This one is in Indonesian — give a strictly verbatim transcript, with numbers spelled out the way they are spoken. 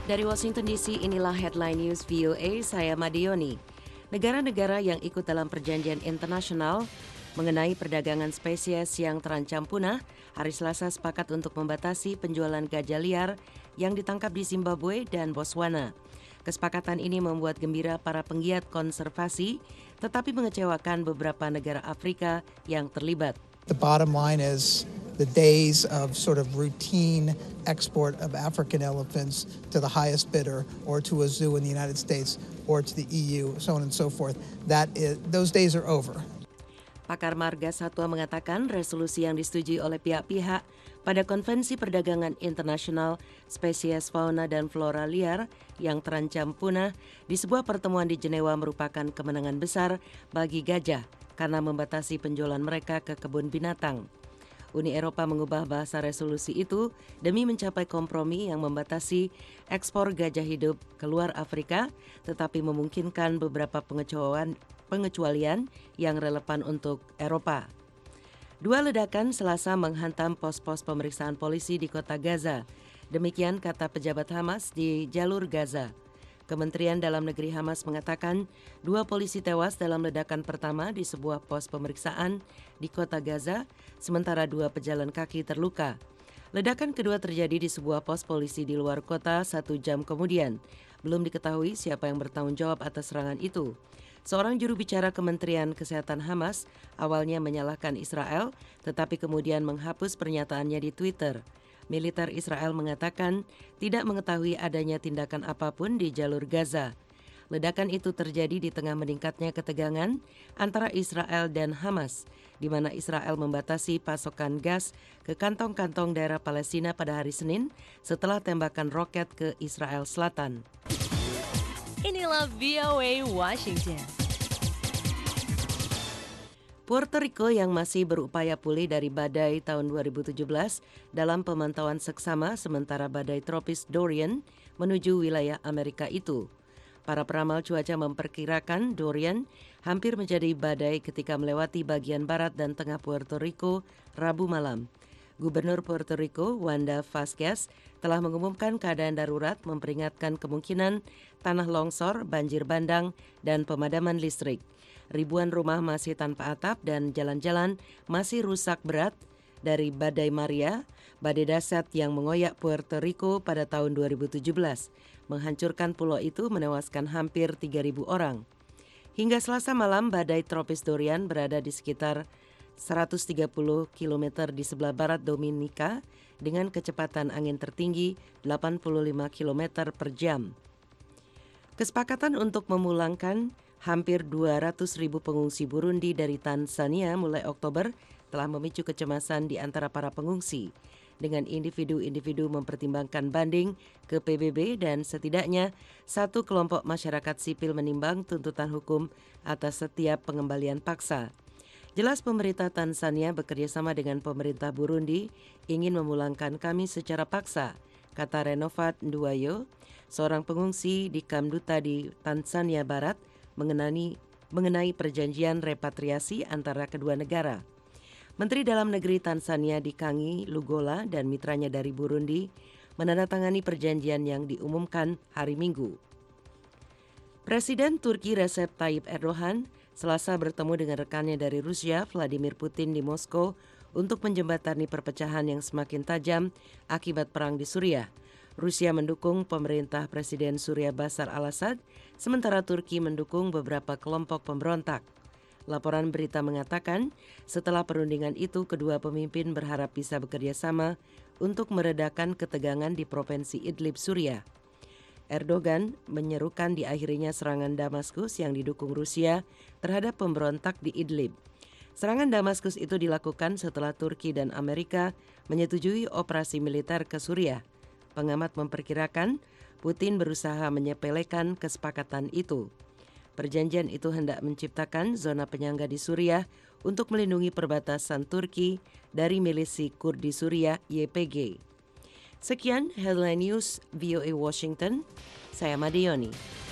Dari Washington D C, inilah headline news V O A, saya Madioni. Negara-negara yang ikut dalam perjanjian internasional mengenai perdagangan spesies yang terancam punah, hari Selasa sepakat untuk membatasi penjualan gajah liar yang ditangkap di Zimbabwe dan Botswana. Kesepakatan ini membuat gembira para penggiat konservasi, tetapi mengecewakan beberapa negara Afrika yang terlibat. The bottom line is the days of sort of routine export of African elephants to the highest bidder or to a zoo in the United States or to the E U, so on and so forth, that is, those days are over. Pakar Marga Satwa mengatakan resolusi yang disetujui oleh pihak-pihak pada Konvensi Perdagangan Internasional Spesies Fauna dan Flora Liar yang terancam punah di sebuah pertemuan di Jenewa merupakan kemenangan besar bagi gajah karena membatasi penjualan mereka ke kebun binatang. Uni Eropa mengubah bahasa resolusi itu demi mencapai kompromi yang membatasi ekspor gajah hidup keluar Afrika, tetapi memungkinkan beberapa pengecualian, pengecualian yang relevan untuk Eropa. Dua ledakan Selasa menghantam pos-pos pemeriksaan polisi di kota Gaza. Demikian kata pejabat Hamas di jalur Gaza. Kementerian Dalam Negeri Hamas mengatakan dua polisi tewas dalam ledakan pertama di sebuah pos pemeriksaan di kota Gaza, sementara dua pejalan kaki terluka. Ledakan kedua terjadi di sebuah pos polisi di luar kota satu jam kemudian. Belum diketahui siapa yang bertanggung jawab atas serangan itu. Seorang juru bicara Kementerian Kesehatan Hamas awalnya menyalahkan Israel, tetapi kemudian menghapus pernyataannya di Twitter. Militer Israel mengatakan tidak mengetahui adanya tindakan apapun di jalur Gaza. Ledakan itu terjadi di tengah meningkatnya ketegangan antara Israel dan Hamas, di mana Israel membatasi pasokan gas ke kantong-kantong daerah Palestina pada hari Senin setelah tembakan roket ke Israel Selatan. Inilah V O A Washington. Puerto Rico yang masih berupaya pulih dari badai tahun dua ribu tujuh belas dalam pemantauan seksama sementara badai tropis Dorian menuju wilayah Amerika itu. Para peramal cuaca memperkirakan Dorian hampir menjadi badai ketika melewati bagian barat dan tengah Puerto Rico Rabu malam. Gubernur Puerto Rico, Wanda Vazquez, telah mengumumkan keadaan darurat memperingatkan kemungkinan tanah longsor, banjir bandang, dan pemadaman listrik. Ribuan rumah masih tanpa atap dan jalan-jalan masih rusak berat dari Badai Maria, badai dahsyat yang mengoyak Puerto Rico pada tahun dua ribu tujuh belas. Menghancurkan pulau itu menewaskan hampir tiga ribu orang. Hingga Selasa malam, badai tropis Dorian berada di sekitar seratus tiga puluh kilometer di sebelah barat Dominika dengan kecepatan angin tertinggi delapan puluh lima kilometer per jam. Kesepakatan untuk memulangkan hampir dua ratus ribu pengungsi Burundi dari Tanzania mulai Oktober telah memicu kecemasan di antara para pengungsi. Dengan individu-individu mempertimbangkan banding ke P B B dan setidaknya satu kelompok masyarakat sipil menimbang tuntutan hukum atas setiap pengembalian paksa. Jelas pemerintah Tanzania bekerjasama dengan pemerintah Burundi ingin memulangkan kami secara paksa, kata Renovat Nduwayo, seorang pengungsi di Kamduta di Tanzania Barat, mengenai mengenai perjanjian repatriasi antara kedua negara. Menteri Dalam Negeri Tanzania Dikangi Lugola dan mitranya dari Burundi menandatangani perjanjian yang diumumkan hari Minggu. Presiden Turki Recep Tayyip Erdogan Selasa bertemu dengan rekannya dari Rusia, Vladimir Putin di Moskow untuk menjembatani perpecahan yang semakin tajam akibat perang di Suriah. Rusia mendukung pemerintah Presiden Suriah Bashar al-Assad, sementara Turki mendukung beberapa kelompok pemberontak. Laporan berita mengatakan, setelah perundingan itu kedua pemimpin berharap bisa bekerja sama untuk meredakan ketegangan di Provinsi Idlib, Suriah. Erdogan menyerukan diakhirinya serangan Damaskus yang didukung Rusia terhadap pemberontak di Idlib. Serangan Damaskus itu dilakukan setelah Turki dan Amerika menyetujui operasi militer ke Suriah. Pengamat memperkirakan Putin berusaha menyepelekan kesepakatan itu. Perjanjian itu hendak menciptakan zona penyangga di Suriah untuk melindungi perbatasan Turki dari milisi Kurdi Suriah Y P G. Sekian Headline News V O A Washington, saya Madioni.